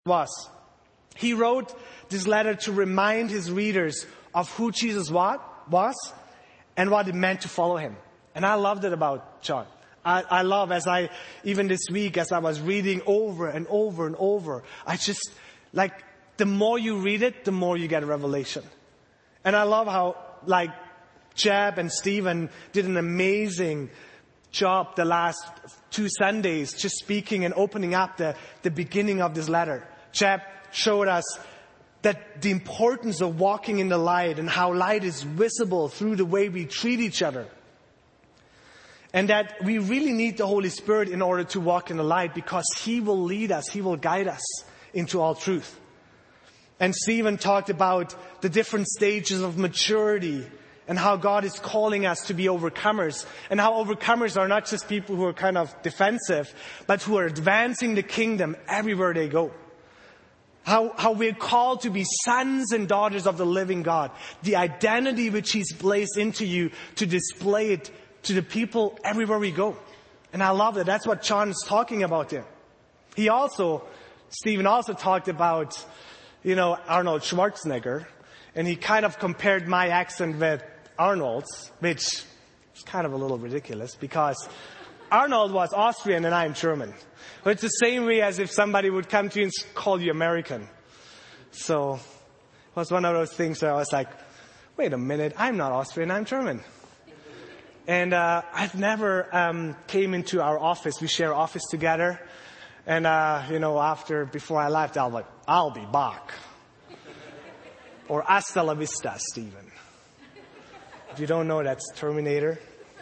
was. He wrote this letter to remind his readers of who Jesus was and what it meant to follow him. And I loved it about John. I love, even this week, as I was reading over and over and over, I just, the more you read it, the more you get a revelation. And I love how, Jeb and Stephen did an amazing job the last 2 Sundays, just speaking and opening up the beginning of this letter. Jeb showed us that the importance of walking in the light and how light is visible through the way we treat each other. And that we really need the Holy Spirit in order to walk in the light, because He will lead us, He will guide us into all truth. And Stephen talked about the different stages of maturity and how God is calling us to be overcomers, and how overcomers are not just people who are kind of defensive, but who are advancing the kingdom everywhere they go. How we're called to be sons and daughters of the living God. The identity which He's placed into you, to display it to the people everywhere we go. And I love that. That's what John is talking about there. Stephen also talked about, Arnold Schwarzenegger. And he kind of compared my accent with Arnold's, which is kind of a little ridiculous, because Arnold was Austrian and I'm German. But it's the same way as if somebody would come to you and call you American. So it was one of those things where I was like, wait a minute, I'm not Austrian, I'm German. And I've never came into our office. We share office together. And, before I left, I'll be back. Or hasta la vista, Stephen. If you don't know, that's Terminator.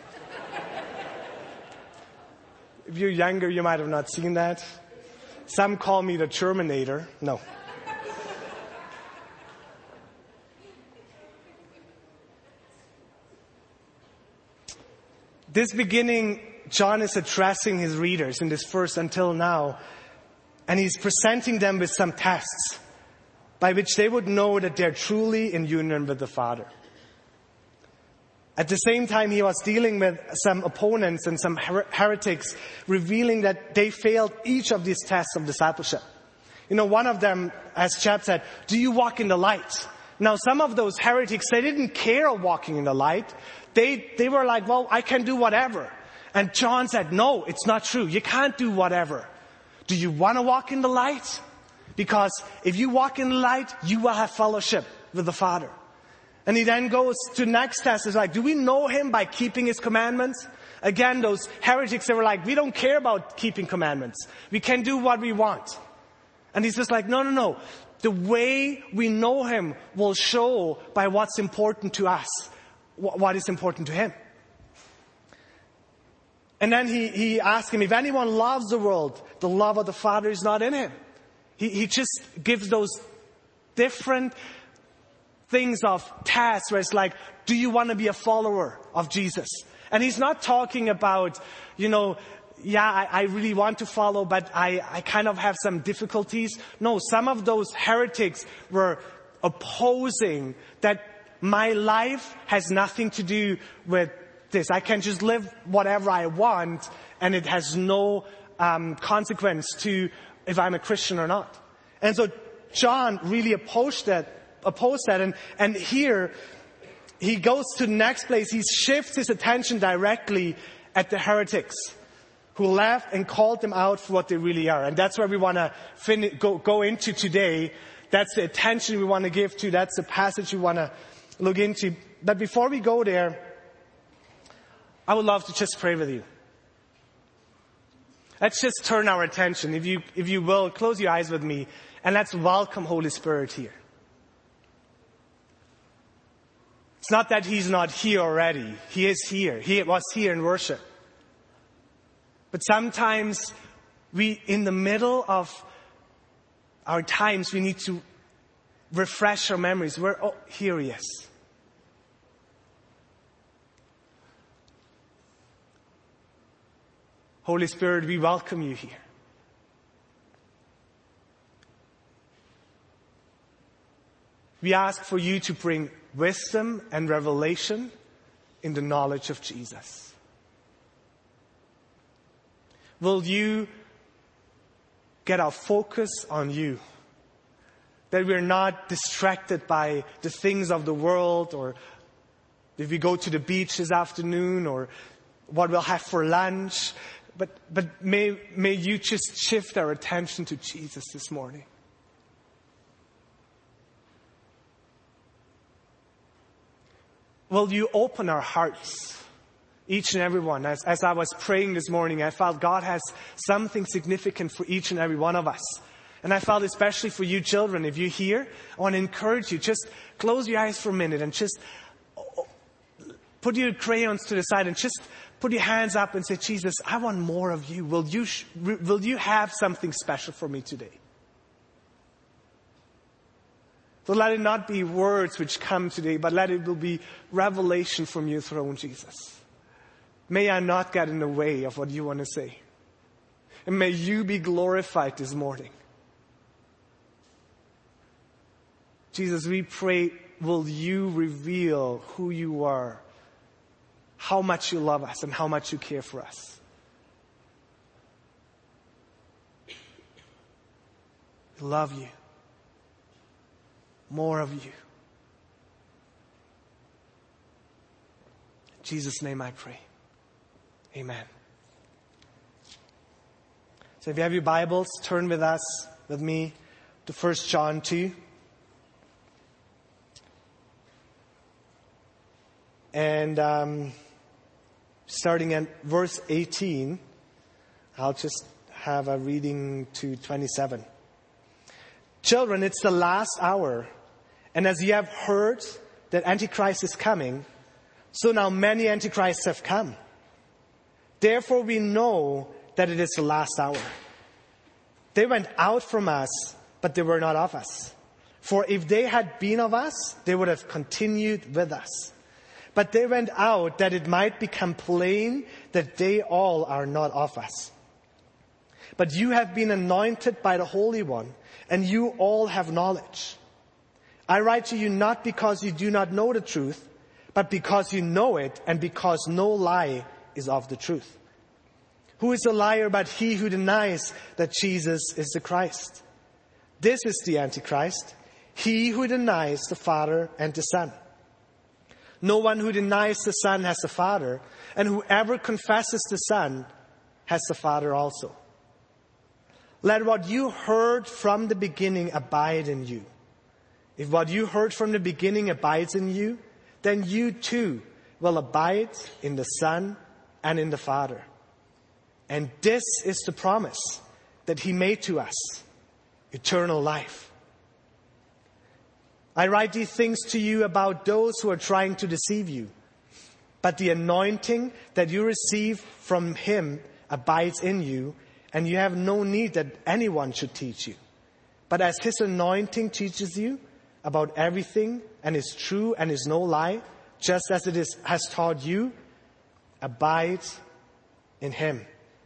If you're younger, you might have not seen that. Some call me the Terminator. No. This beginning, John is addressing his readers in this verse until now, and he's presenting them with some tests by which they would know that they're truly in union with the Father. At the same time, he was dealing with some opponents and some heretics, revealing that they failed each of these tests of discipleship. One of them, as Chap said, do you walk in the light? Now, some of those heretics, they didn't care of walking in the light. They were like, well, I can do whatever. And John said, no, it's not true. You can't do whatever. Do you want to walk in the light? Because if you walk in the light, you will have fellowship with the Father. And he then goes to next test. It's like, do we know Him by keeping His commandments? Again, those heretics, they were like, we don't care about keeping commandments. We can do what we want. And he's just like, no. The way we know Him will show by what's important to us, what is important to Him. And then he asked him, if anyone loves the world, the love of the Father is not in him. He just gives those different things of tasks where it's like, do you want to be a follower of Jesus? And he's not talking about, I really want to follow, but I kind of have some difficulties. No, some of those heretics were opposing that my life has nothing to do with this. I can just live whatever I want, and it has no consequence to if I'm a Christian or not. And so John really opposed that. And here he goes to the next place. He shifts his attention directly at the heretics who left and called them out for what they really are. And that's where we want to go into today. That's the attention we want to give to. That's the passage we want to look into. But before we go there, I would love to just pray with you. Let's just turn our attention, if you will, close your eyes with me, and let's welcome Holy Spirit here. It's not that He's not here already. He is here. He was here in worship. But sometimes in the middle of our times, we need to refresh our memories. Here He is. Holy Spirit, we welcome You here. We ask for You to bring wisdom and revelation in the knowledge of Jesus. Will You get our focus on you. That we're not distracted by the things of the world, or if we go to the beach this afternoon, or what we'll have for lunch. But may you just shift our attention to Jesus this morning. Will you open our hearts, each and every one? As I was praying this morning, I felt God has something significant for each and every one of us. And I felt especially for you children, if you're here, I want to encourage you, just close your eyes for a minute and just put your crayons to the side and just put your hands up and say, Jesus, I want more of you. Will you have something special for me today? So let it not be words which come today, but let it will be revelation from your throne, Jesus. May I not get in the way of what you want to say. And may you be glorified this morning. Jesus, we pray, will you reveal who you are, how much you love us, and how much you care for us. We love you. More of you. In Jesus' name I pray. Amen. So if you have your Bibles, turn with me, to 1 John 2. And starting at verse 18, I'll just have a reading to 27. Children, it's the last hour. And as you have heard that Antichrist is coming, so now many Antichrists have come. Therefore we know that it is the last hour. They went out from us, but they were not of us. For if they had been of us, they would have continued with us. But they went out that it might become plain that they all are not of us. But you have been anointed by the Holy One, and you all have knowledge. I write to you not because you do not know the truth, but because you know it, and because no lie is of the truth. Who is a liar but he who denies that Jesus is the Christ? This is the Antichrist, he who denies the Father and the Son. No one who denies the Son has the Father, and whoever confesses the Son has the Father also. Let what you heard from the beginning abide in you. If what you heard from the beginning abides in you, then you too will abide in the Son and in the Father. And this is the promise that he made to us, eternal life. I write these things to you about those who are trying to deceive you. But the anointing that you receive from him abides in you, and you have no need that anyone should teach you. But as his anointing teaches you about everything and is true and is no lie, just as has taught you, abide in him.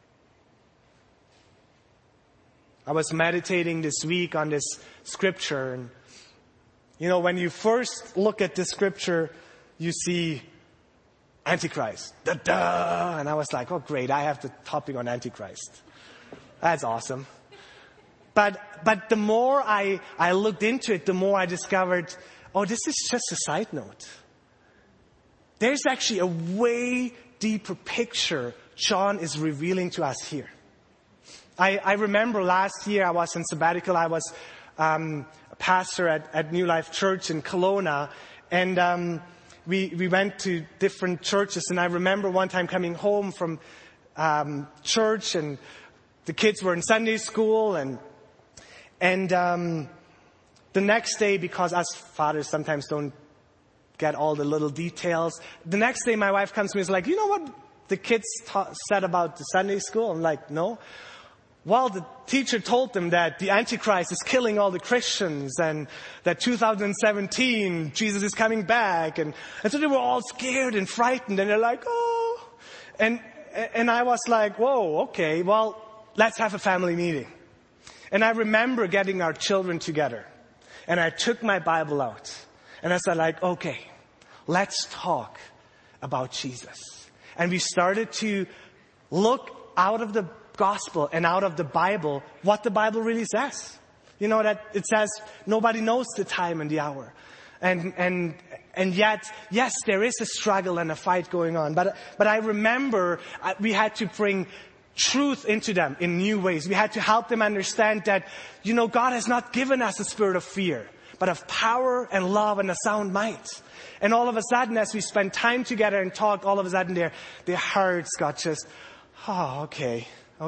I was meditating this week on this scripture, and when you first look at this scripture, you see Antichrist. Da-da! And I was like, oh great, I have the topic on Antichrist. That's awesome. But the more I looked into it, the more I discovered, oh, this is just a side note. There's actually a way deeper picture John is revealing to us here. I remember last year I was in sabbatical. I was a pastor at New Life Church in Kelowna, and we went to different churches. And I remember one time coming home from church, and the kids were in Sunday school, and the next day, because us fathers sometimes don't get all the little details, the next day my wife comes to me and is like, you know what the kids said about the Sunday school? I'm like, no. Well, the teacher told them that the Antichrist is killing all the Christians, and that 2017, Jesus is coming back. And so they were all scared and frightened, and they're like, oh. And I was like, whoa, okay, well, let's have a family meeting. And I remember getting our children together, and I took my Bible out, and I said like, okay, let's talk about Jesus. And we started to look out of the gospel and out of the Bible what the Bible really says. You know, that it says nobody knows the time and the hour. And yet, yes, there is a struggle and a fight going on. But I remember we had to bring truth into them in new ways. We had to help them understand that, you know, God has not given us a spirit of fear, but of power and love and a sound mind. And all of a sudden, as we spent time together and talked, all of a sudden their hearts got just, okay.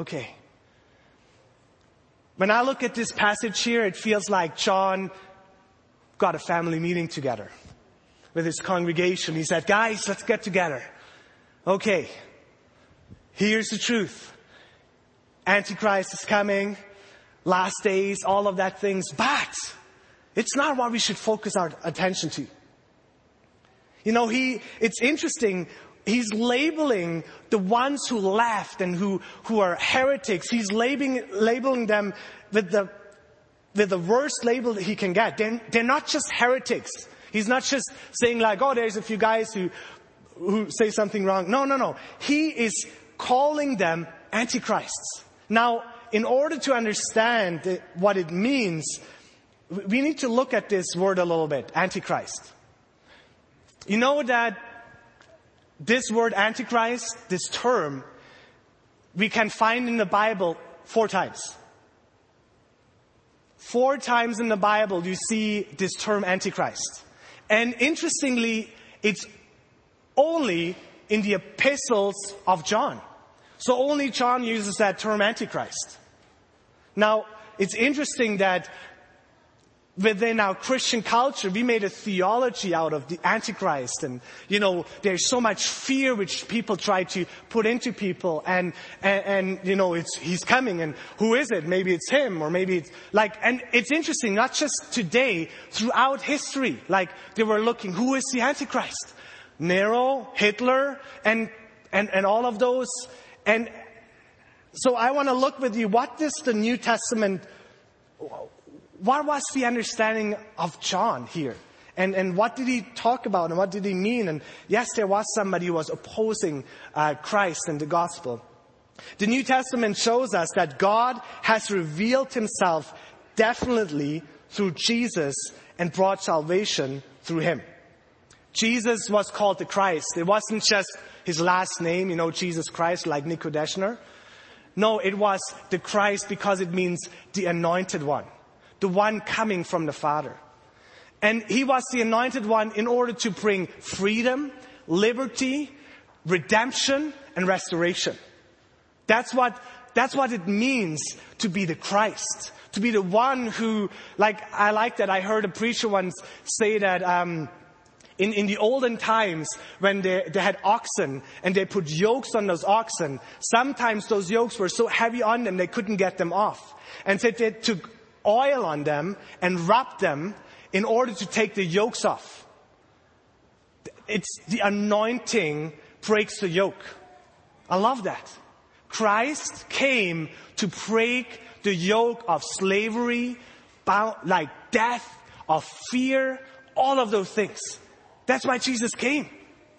When I look at this passage here, it feels like John got a family meeting together with his congregation. He said, guys, let's get together. Okay, here's the truth. Antichrist is coming, last days, all of that things. But it's not what we should focus our attention to. You know, it's interesting. He's labeling the ones who left and who are heretics. He's labeling them with the worst label that he can get. They're not just heretics. He's not just saying like, oh, there's a few guys who say something wrong. No. He is calling them antichrists. Now, in order to understand what it means, we need to look at this word a little bit, antichrist. You know that this word antichrist, this term, we can find in the Bible 4 times. 4 times in the Bible you see this term antichrist. And interestingly, it's only in the epistles of John. So only John uses that term antichrist. Now, it's interesting that within our Christian culture, we made a theology out of the Antichrist. And, you know, there's so much fear which people try to put into people. And you know, he's coming. And who is it? Maybe it's him, or maybe it's like, and it's interesting, not just today, throughout history. Like, they were looking, who is the Antichrist? Nero, Hitler, and all of those. And so I want to look with you, what does the New Testament, what was the understanding of John here? And what did he talk about and what did he mean? And yes, there was somebody who was opposing Christ and the gospel. The New Testament shows us that God has revealed himself definitely through Jesus and brought salvation through him. Jesus was called the Christ. It wasn't just his last name, you know, Jesus Christ, like Nico Deschner. No, it was the Christ because it means the anointed one. The one coming from the Father. And he was the anointed one in order to bring freedom, liberty, redemption, and restoration. That's what it means to be the Christ. To be the one who, I like that I heard a preacher once say that, in the olden times, when they had oxen and they put yokes on those oxen, sometimes those yokes were so heavy on them they couldn't get them off. And so they took oil on them and rubbed them in order to take the yokes off. It's the anointing breaks the yoke. I love that. Christ came to break the yoke of slavery, like death, of fear, all of those things. That's why Jesus came.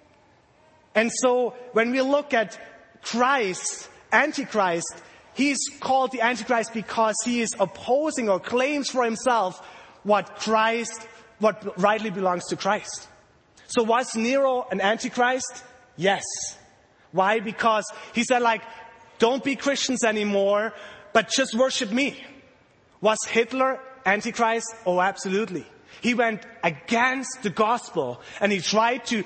And so when we look at Christ, Antichrist, he's called the Antichrist because he is opposing or claims for himself what rightly belongs to Christ. So was Nero an Antichrist? Yes. Why? Because he said don't be Christians anymore, but just worship me. Was Hitler Antichrist? Oh, absolutely. He went against the gospel and he tried to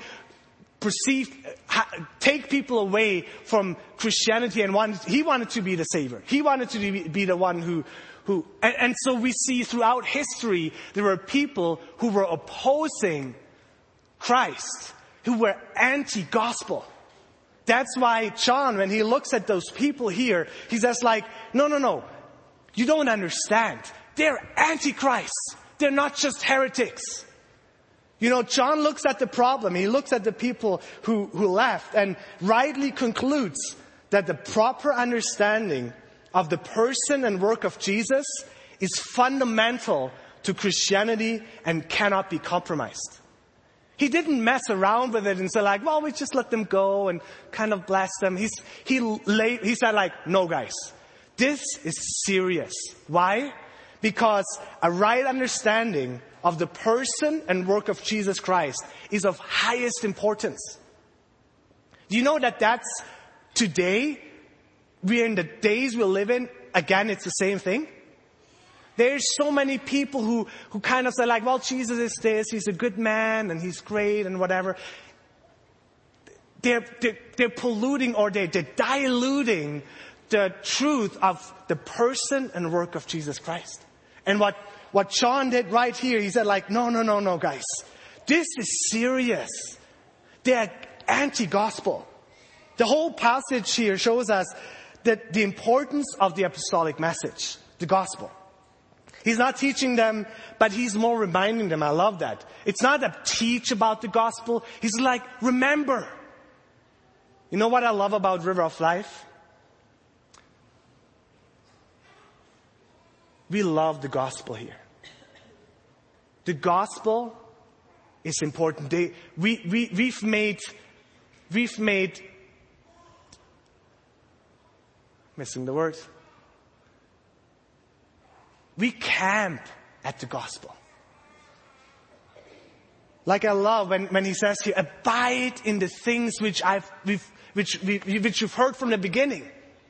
take people away from Christianity and he wanted to be the savior. He wanted to be the one who and so we see throughout history there were people who were opposing Christ, who were anti-gospel. That's why John, when he looks at those people here, he says no, you don't understand. They're antichrists. They're not just heretics. You know, John looks at the problem. He looks at the people who left and rightly concludes that the proper understanding of the person and work of Jesus is fundamental to Christianity and cannot be compromised. He didn't mess around with it and say like, well, we just let them go and kind of bless them. He said like, no guys, this is serious. Why? Because a right understanding of the person and work of Jesus Christ is of highest importance. Do you know that that's today, we're in the days we live in, again, it's the same thing? There's so many people who kind of say like, well, Jesus is this, he's a good man and he's great and whatever. They're polluting or they're diluting the truth of the person and work of Jesus Christ. And what John did right here, he said like, no, guys. This is serious. They're anti-gospel. The whole passage here shows us that the importance of the apostolic message, the gospel. He's not teaching them, but he's more reminding them. I love that. It's not a teach about the gospel. He's like, remember. You know what I love about River of Life? We love the gospel here. The gospel is important. We've made, missing the word. We camp at the gospel. Like I love when he says here, abide in the things which you've heard from the beginning.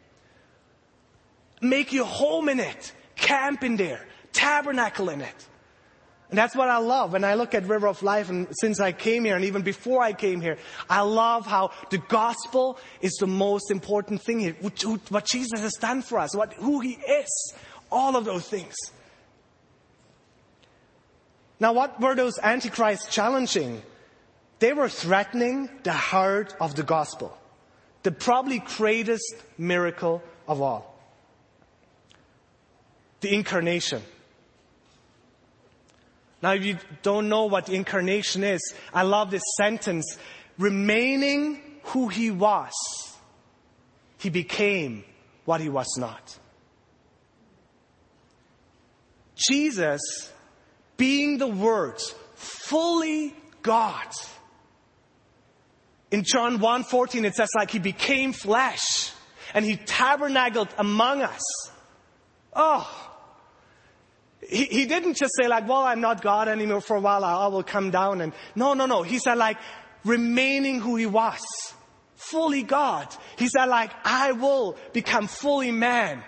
Make your home in it. Camp in there. Tabernacle in it. And that's what I love when I look at River of Life, and since I came here and even before I came here, I love how the gospel is the most important thing here. What Jesus has done for us, who he is. All of those things. Now, what were those antichrists challenging? They were threatening the heart of the gospel. The probably greatest miracle of all. The incarnation. Now, if you don't know what the incarnation is, I love this sentence. Remaining who he was, he became what he was not. Jesus, being the Word, fully God. In John 1:14 it says like he became flesh and he tabernacled among us. Oh, he didn't just say like, well, I'm not God anymore for a while, I will come down and no. He said like remaining who he was, fully God. He said like, I will become fully man.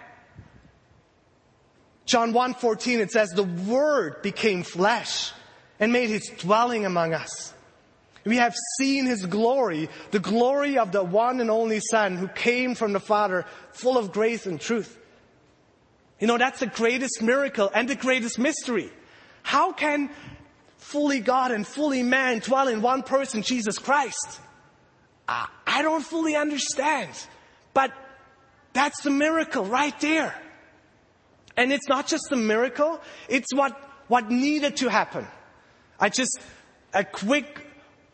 John 1:14 it says, the Word became flesh and made his dwelling among us. We have seen his glory, the glory of the one and only Son who came from the Father, full of grace and truth. You know, that's the greatest miracle and the greatest mystery. How can fully God and fully man dwell in one person, Jesus Christ? I don't fully understand, but that's the miracle right there. And it's not just a miracle, it's what needed to happen. A quick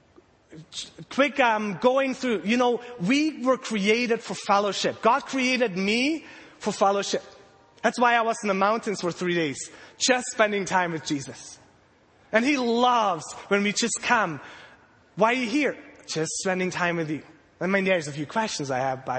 going through, you know, we were created for fellowship. God created me for fellowship. That's why I was in the mountains for 3 days, just spending time with Jesus. And he loves when we just come. Why are you here? Just spending time with you. I mean, there's a few questions I have,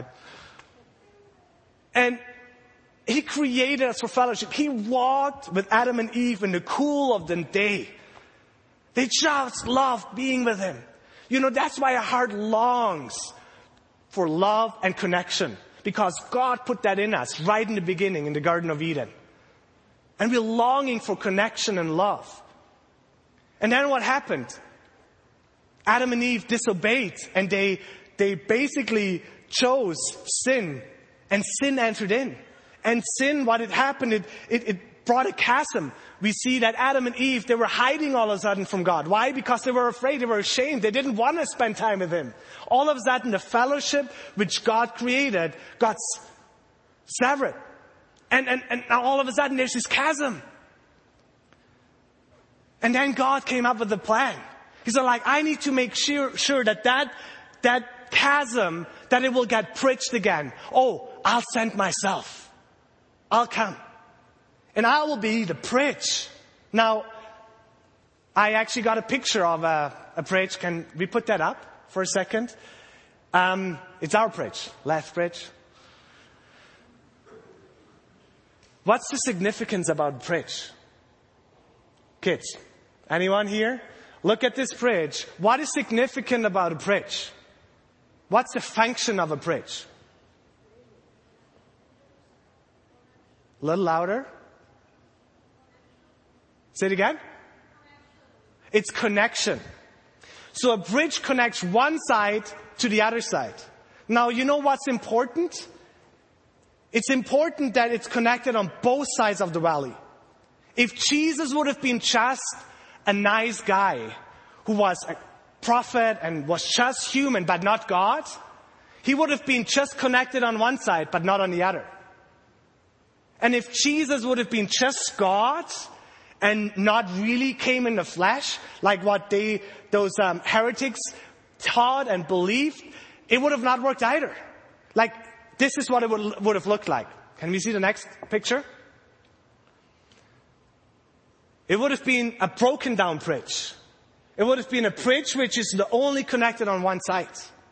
and he created us for fellowship. He walked with Adam and Eve in the cool of the day. They just loved being with him. You know, that's why our heart longs for love and connection. Because God put that in us right in the beginning in the Garden of Eden. And we're longing for connection and love. And then what happened? Adam and Eve disobeyed and they basically chose sin. And sin entered in. And sin, what had happened, it brought a chasm. We see that Adam and Eve, they were hiding all of a sudden from God. Why? Because they were afraid, they were ashamed. They didn't want to spend time with him. All of a sudden, the fellowship which God created got severed. And now all of a sudden, there's this chasm. And then God came up with a plan. He said, like, I need to make sure that chasm, that it will get bridged again. Oh, I'll send myself. I'll come. And I will be the bridge. Now, I actually got a picture of a a bridge. Can we put that up for a second? It's our bridge, Lethbridge. What's the significance about bridge? Kids, anyone here? Look at this bridge. What is significant about a bridge? What's the function of a bridge? A little louder. Say it again. It's connection. So a bridge connects one side to the other side. Now, you know what's important? It's important that it's connected on both sides of the valley. If Jesus would have been just a nice guy who was a prophet and was just human but not God, he would have been just connected on one side but not on the other. And if Jesus would have been just God and not really came in the flesh, like what those heretics taught and believed, it would have not worked either. Like, this is what it would have looked like. Can we see the next picture? It would have been a broken down bridge. It would have been a bridge which is only connected on one side.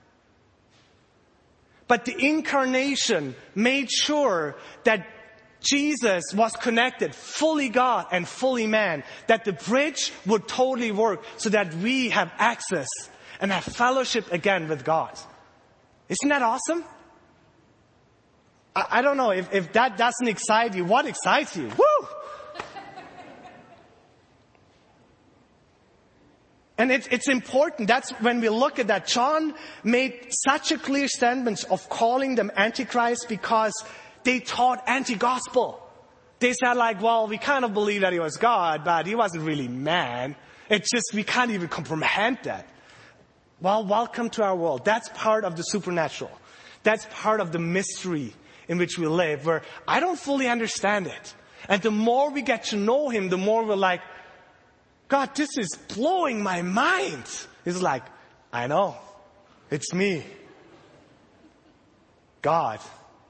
But the incarnation made sure that Jesus was connected, fully God and fully man, that the bridge would totally work so that we have access and have fellowship again with God. Isn't that awesome? I don't know if that doesn't excite you. What excites you? Woo! And it's important. That's when we look at that. John made such a clear statement of calling them antichrist because they taught anti-gospel. They said like, well, we kind of believe that he was God, but he wasn't really man. It's just, we can't even comprehend that. Well, welcome to our world. That's part of the supernatural. That's part of the mystery in which we live, where I don't fully understand it. And the more we get to know him, the more we're like, God, this is blowing my mind. He's like, I know. It's me. God.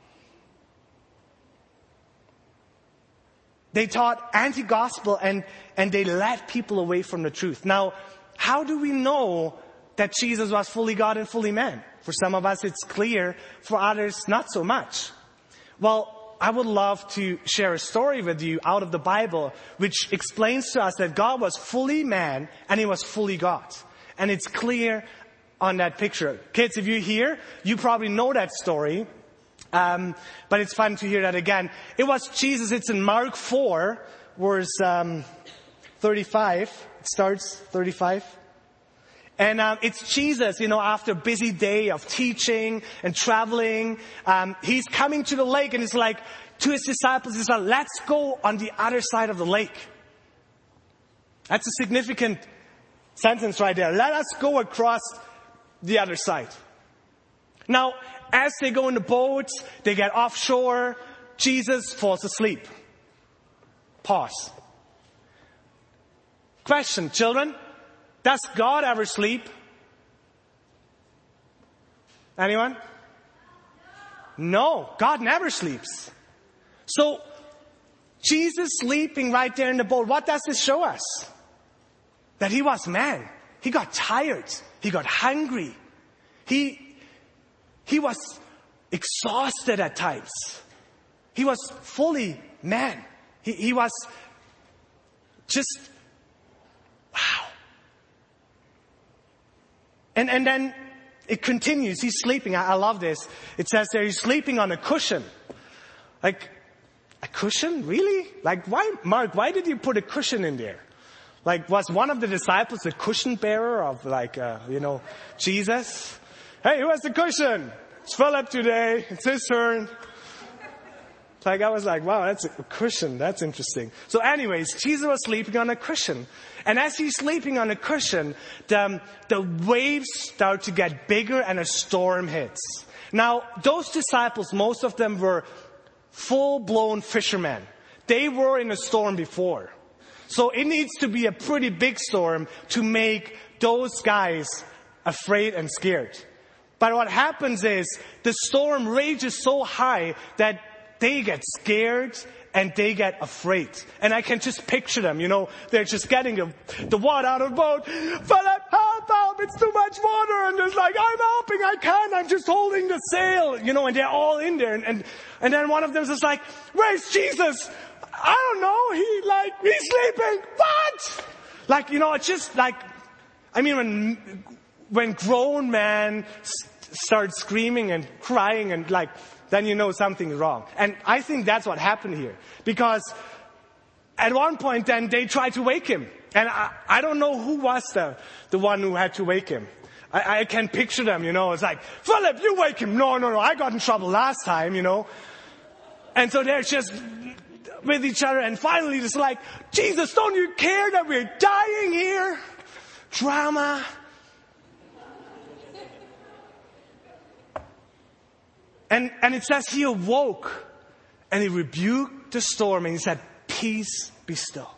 They taught anti-gospel and they led people away from the truth. Now, how do we know that Jesus was fully God and fully man? For some of us, it's clear. For others, not so much. Well, I would love to share a story with you out of the Bible which explains to us that God was fully man and he was fully God. And it's clear on that picture. Kids, if you're here, you probably know that story. But it's fun to hear that again. It was Jesus. It's in Mark 4, verse 35. It starts 35. And it's Jesus, after a busy day of teaching and traveling. He's coming to the lake and he's like, to his disciples, he's like, let's go on the other side of the lake. That's a significant sentence right there. Let us go across the other side. Now, as they go in the boat, they get offshore. Jesus falls asleep. Pause. Question, children. Does God ever sleep? Anyone? No, God never sleeps. So, Jesus sleeping right there in the boat, what does this show us? That he was man. He got tired. He got hungry. He was exhausted at times. He was fully man. He was just, wow. And then it continues. He's sleeping. I love this. It says there he's sleeping on a cushion. Like, a cushion? Really? Like, why, Mark, why did you put a cushion in there? Like, was one of the disciples a cushion bearer of Jesus? Hey, who has the cushion? It's Philip today. It's his turn. Like, I was like, wow, that's a cushion. That's interesting. So anyways, Jesus was sleeping on a cushion. And as he's sleeping on a cushion, the waves start to get bigger and a storm hits. Now, those disciples, most of them were full-blown fishermen. They were in a storm before. So it needs to be a pretty big storm to make those guys afraid and scared. But what happens is the storm rages so high that they get scared and they get afraid. And I can just picture them, they're just getting the water out of the boat. Philip, help it's too much water. And there's like, I'm helping, I can't, I'm just holding the sail, and they're all in there. And then one of them is like, where's Jesus? I don't know, he's sleeping. What? It's just like, when grown men start screaming and crying and then you know something's wrong. And I think that's what happened here. Because at one point then they tried to wake him. And I don't know who was the one who had to wake him. I can picture them, it's like, Philip, you wake him. No, I got in trouble last time, And so they're just with each other and finally it's like, Jesus, don't you care that we're dying here? Drama. And it says he awoke and he rebuked the storm and he said, peace, be still.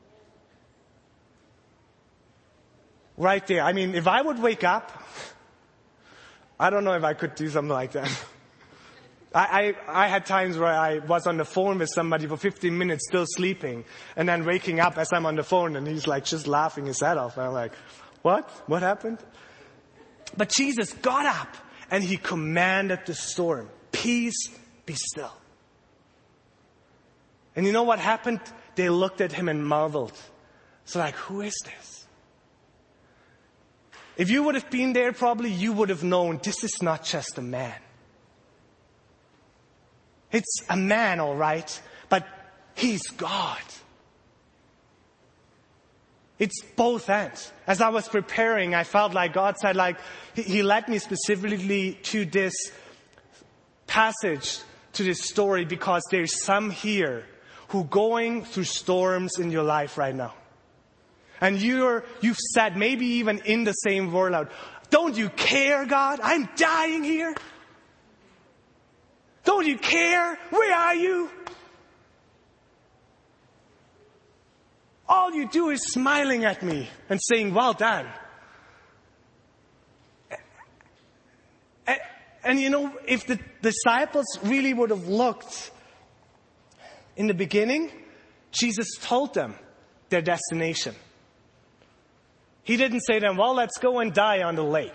Right there. If I would wake up, I don't know if I could do something like that. I had times where I was on the phone with somebody for 15 minutes still sleeping and then waking up as I'm on the phone and he's like just laughing his head off. And I'm like, what? What happened? But Jesus got up and he commanded the storm, peace, be still. And you know what happened? They looked at him and marveled. So like, who is this? If you would have been there, probably you would have known this is not just a man. It's a man, all right, but he's God. It's both ends. As I was preparing, I felt like God said, he led me specifically to this passage, to this story, because there's some here who going through storms in your life right now. And you've said, maybe even in the same word out, don't you care, God? I'm dying here. Don't you care? Where are you? All you do is smiling at me and saying, well done. And if the disciples really would have looked in the beginning, Jesus told them their destination. He didn't say to them, well, let's go and die on the lake.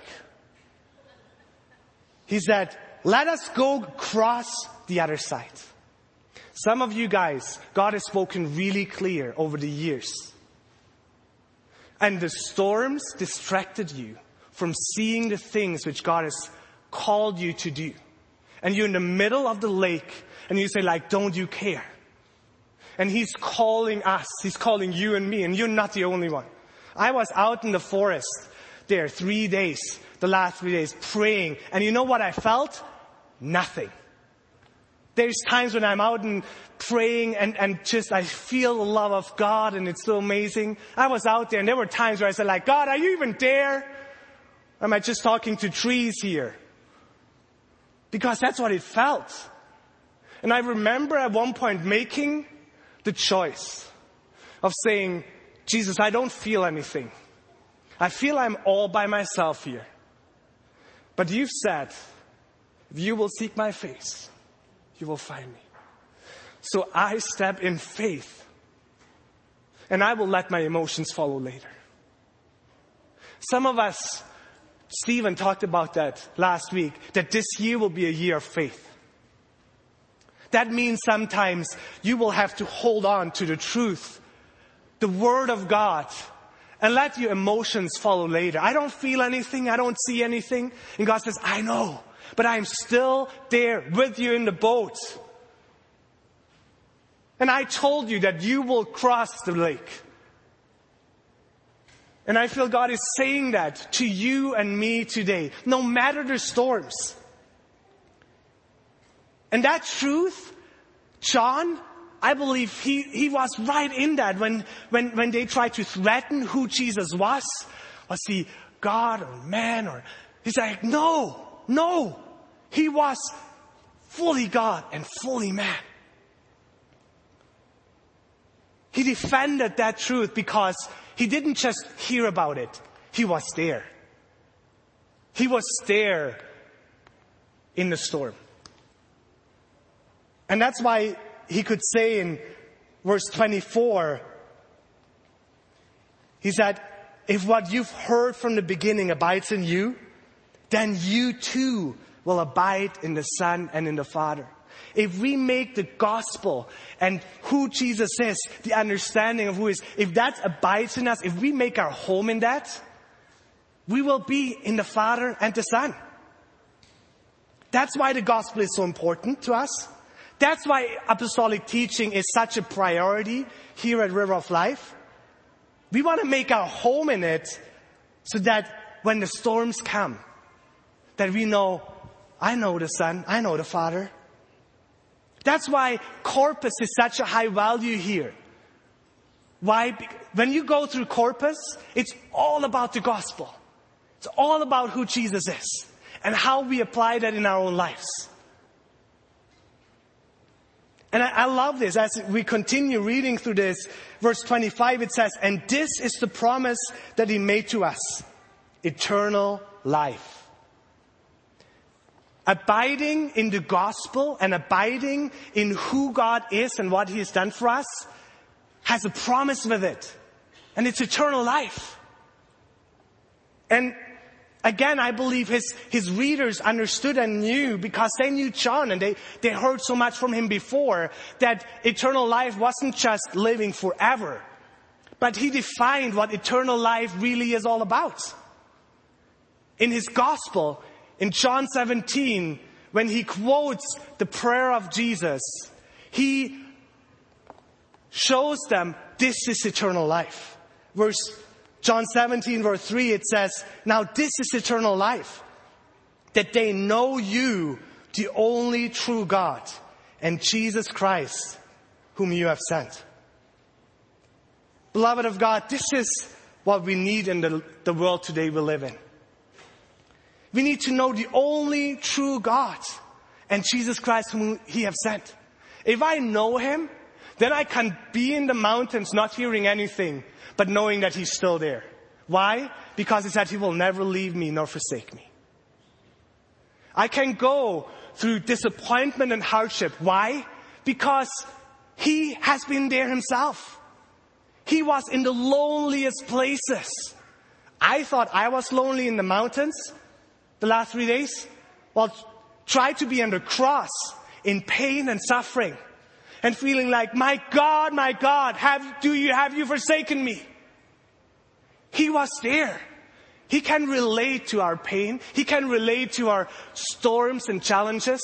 He said, let us go cross the other side. Some of you guys, God has spoken really clear over the years. And the storms distracted you from seeing the things which God has called you to do. And you're in the middle of the lake and you say don't you care? And He's calling us. He's calling you and me, and you're not the only one. I was out in the forest there 3 days, the last 3 days, praying. And you know what I felt? Nothing. There's times when I'm out and praying and just I feel the love of God and it's so amazing. I was out there and there were times where I said God, are you even there? Or am I just talking to trees here? Because that's what it felt. And I remember at one point making the choice of saying, Jesus, I don't feel anything. I feel I'm all by myself here. But you've said, if you will seek my face, you will find me. So I step in faith. And I will let my emotions follow later. Some of us, Stephen talked about that last week, that this year will be a year of faith. That means sometimes you will have to hold on to the truth, the Word of God, and let your emotions follow later. I don't feel anything. I don't see anything. And God says, I know, but I'm still there with you in the boat. And I told you that you will cross the lake. And I feel God is saying that to you and me today, no matter the storms. And that truth, John, I believe he was right in that when they tried to threaten who Jesus was. Was he God or man? Or he's like, no. He was fully God and fully man. He defended that truth because he didn't just hear about it. He was there. He was there in the storm. And that's why he could say in verse 24, he said, if what you've heard from the beginning abides in you, then you too will abide in the Son and in the Father. If we make the gospel and who Jesus is, the understanding of who he is, if that abides in us, if we make our home in that, we will be in the Father and the Son. That's why the gospel is so important to us. That's why apostolic teaching is such a priority here at River of Life. We want to make our home in it so that when the storms come, that we know, I know the Son, I know the Father. That's why Corpus is such a high value here. Why? When you go through Corpus, it's all about the gospel. It's all about who Jesus is and how we apply that in our own lives. And I love this. As we continue reading through this, verse 25, it says, and this is the promise that he made to us, eternal life. Abiding in the gospel and abiding in who God is and what he has done for us has a promise with it. And it's eternal life. And again, I believe his readers understood and knew, because they knew John and they heard so much from him before, that eternal life wasn't just living forever. But he defined what eternal life really is all about. In his gospel, in John 17, when he quotes the prayer of Jesus, he shows them this is eternal life. John 17, verse 3, it says, now this is eternal life, that they know you, the only true God, and Jesus Christ, whom you have sent. Beloved of God, this is what we need in the world today we live in. We need to know the only true God and Jesus Christ whom he has sent. If I know him, then I can be in the mountains not hearing anything, but knowing that he's still there. Why? Because he said he will never leave me nor forsake me. I can go through disappointment and hardship. Why? Because he has been there himself. He was in the loneliest places. I thought I was lonely in the mountains the last 3 days. Well, try to be on the cross in pain and suffering and feeling like, my God, have you forsaken me? He was there. He can relate to our pain. He can relate to our storms and challenges.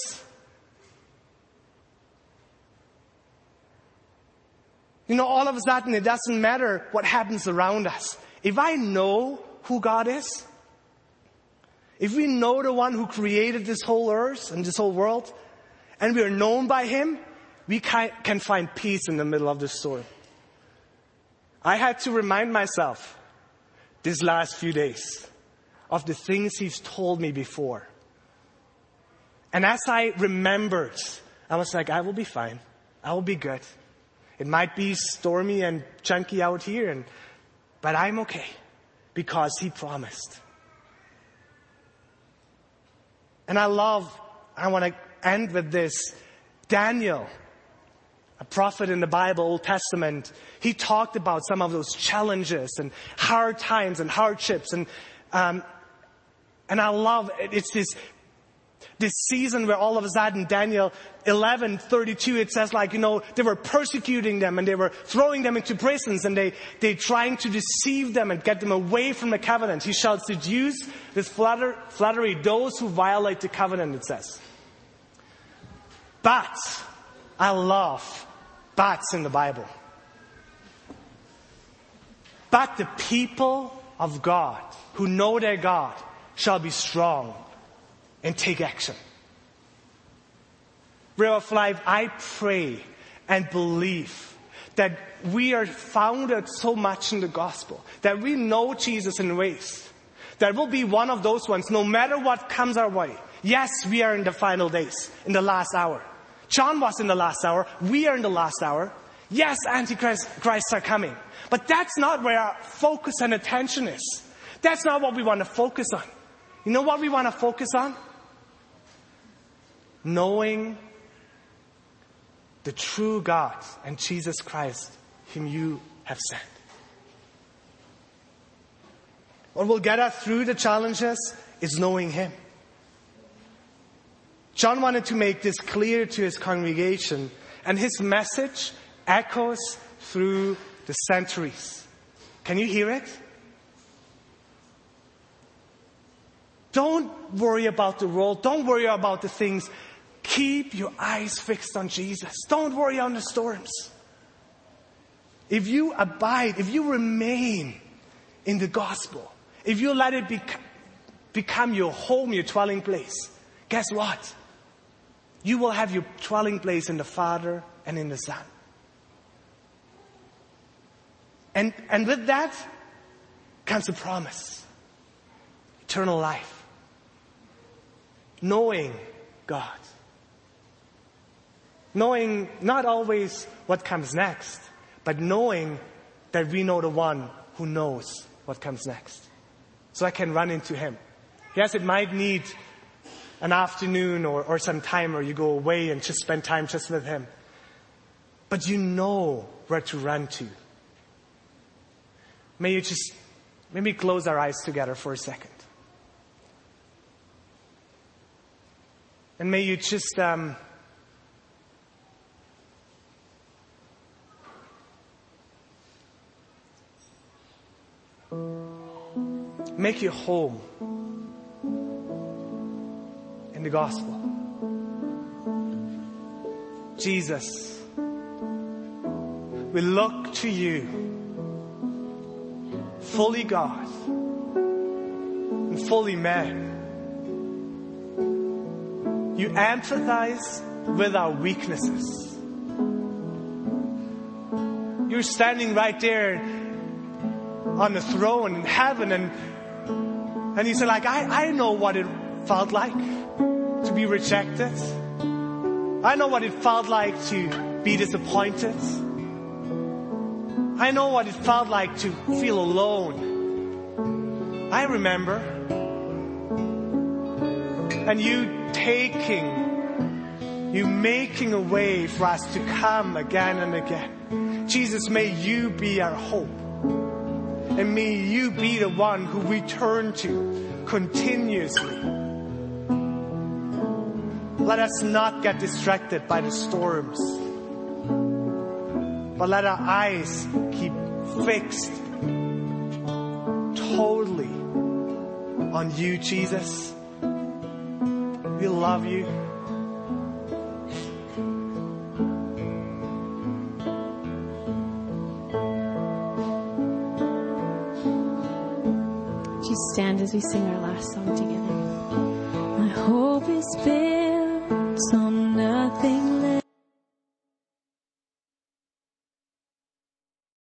You know, all of a sudden, it doesn't matter what happens around us. If I know who God is, if we know the one who created this whole earth and this whole world, and we are known by him, we can find peace in the middle of the storm. I had to remind myself these last few days of the things he's told me before. And as I remembered, I was like, I will be fine. I will be good. It might be stormy and chunky out here, but I'm okay because he promised. And I want to end with this. Daniel, a prophet in the Bible, Old Testament, he talked about some of those challenges and hard times and hardships. And I love it. It's this season where all of a sudden Daniel 11:32, it says they were persecuting them and they were throwing them into prisons and they trying to deceive them and get them away from the covenant. He shall seduce with flattery those who violate the covenant, it says. But, I love buts in the Bible. But the people of God who know their God shall be strong and take action. River of Life, I pray and believe that we are founded so much in the gospel, that we know Jesus in ways that will be one of those ones, no matter what comes our way. Yes, we are in the final days, in the last hour. John was in the last hour. We are in the last hour. Yes, Antichrists are coming. But that's not where our focus and attention is. That's not what we want to focus on. You know what we want to focus on? Knowing the true God and Jesus Christ, whom you have sent. What will get us through the challenges is knowing Him. John wanted to make this clear to his congregation, and his message echoes through the centuries. Can you hear it? Don't worry about the world. Don't worry about the things. Keep your eyes fixed on Jesus. Don't worry on the storms. If you abide, if you remain in the gospel, if you let it become your home, your dwelling place, guess what? You will have your dwelling place in the Father and in the Son. And with that comes a promise. Eternal life. Knowing God. Knowing not always what comes next, but knowing that we know the one who knows what comes next. So I can run into Him. Yes, it might need an afternoon or some time, or you go away and just spend time just with Him. But you know where to run to. Maybe close our eyes together for a second. And may you just make your home in the gospel. Jesus, we look to you, fully God and fully man. You empathize with our weaknesses. You're standing right there on the throne in heaven, and you say, like, I know what it felt like to be rejected. I know what it felt like to be disappointed. I know what it felt like to feel alone. I remember. And you making a way for us to come again and again. Jesus, may you be our hope. And may you be the one who we turn to continuously. Let us not get distracted by the storms, but let our eyes keep fixed totally on you, Jesus. We love you. Stand as we sing our last song together. My hope is built